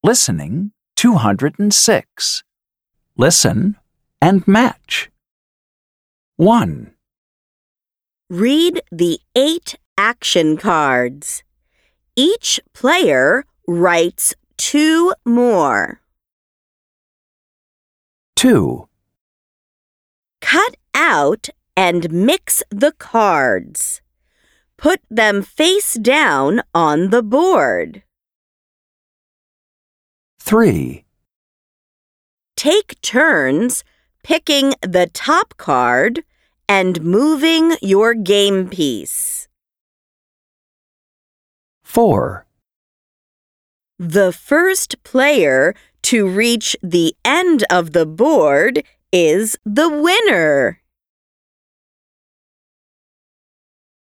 Listening 206. Listen and match. 1, Read the 8 action cards. Each player writes 2 more. 2, Cut out and mix the cards. Put them face down on the board. 3, Take turns picking the top card and moving your game piece. 4, The first player to reach the end of the board is the winner.